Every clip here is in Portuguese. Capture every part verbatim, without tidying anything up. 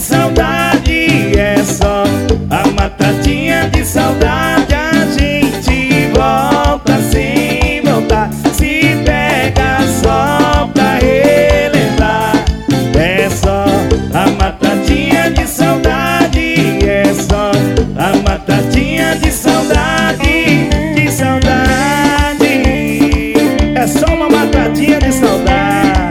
saudade é só a matadinha de saudade. A gente volta sem voltar, se pega só pra relembrar. É só a matadinha de saudade, é só a matadinha de saudade, de saudade. É só uma matadinha de saudade.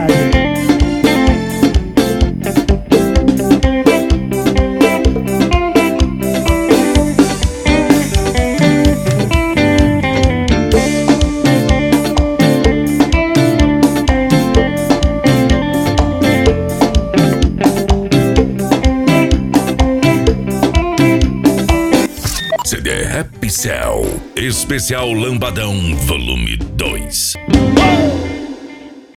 C D Rap Cell Especial Lambadão Volume dois.